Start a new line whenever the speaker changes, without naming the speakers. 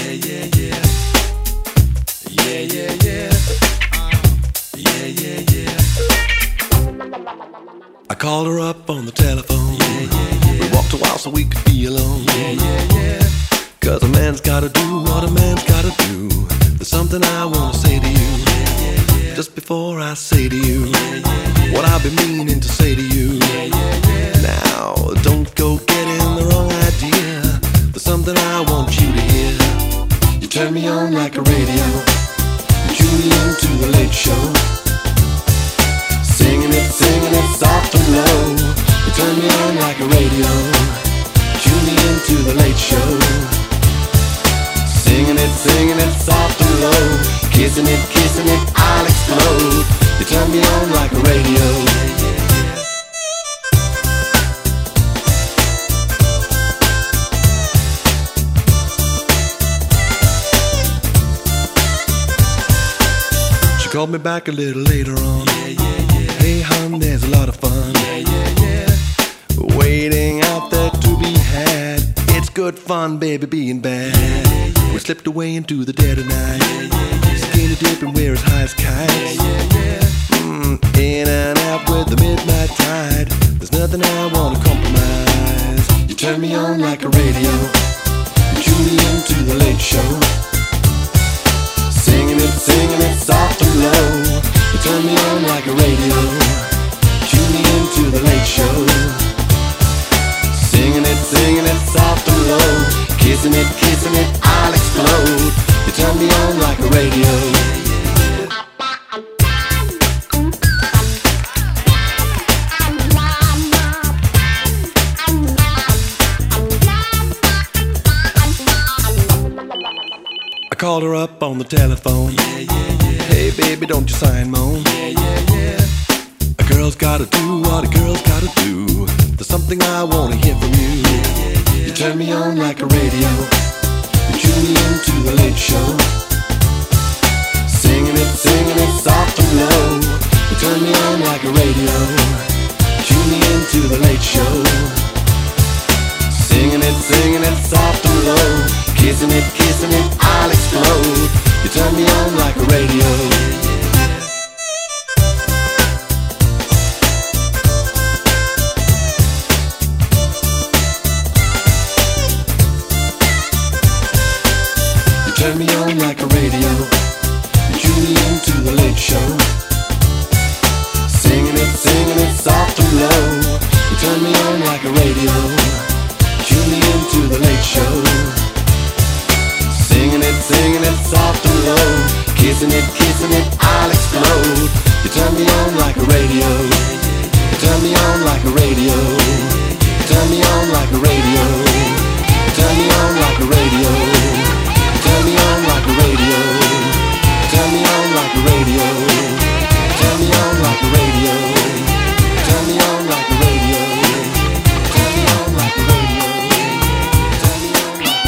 I called her up on the telephone. We walked a while so we could be alone. Cause a man's gotta do what a man's gotta do. There's something I wanna say to you. Just before I say to you what I've been meaning to say to you. Now, don't go getting the wrong idea. There's something I want you to hear. You turn me on like a radio. You tune me into the late show. Singing it soft and low. You turn me on like a radio. Tune me into the late show. Singing it soft and low. Kissing it, I'll explode. You turn me on like a radio. She called me back a little later on. Hey hon, there's a lot of fun waiting out there to be had. It's good fun, baby, being bad. We slipped away into the dead of night. Skinny dipping, we're as high as kites. In and out with the midnight tide. There's nothing I wanna compromise. You turn me on like a radio. You tune me into the late show. Singing it soft and low. You turn me on like a radio. Tune me into the late show. Singing it soft and low. Kissing it, I'll explode. You turn me on like a radio. I called her up on the telephone. Hey baby, don't you sigh and moan. A girl's gotta do what a girl's gotta do. There's something I wanna hear from you. You turn me on like a radio. You tune me into the late show. Singing it soft and low. You turn me on like a radio. Tune me into the late show. Singing it soft and low. Kissing it, I'll explode. You turn me on like a radio. Turn me on like a radio. You tune me into the late show. Singing it soft and low. You turn me on like a radio. Tune me into the late show. Singing it soft and low. Kissing it, I'll explode. You turn me on like a radio. You turn me on like a radio. You turn me on like a radio. You turn me on like a radio. Turn me on like a radio. Turn me on like a radio. Turn me on like a radio. Turn me on like a radio. Turn me on like a radio. Turn me on like a radio.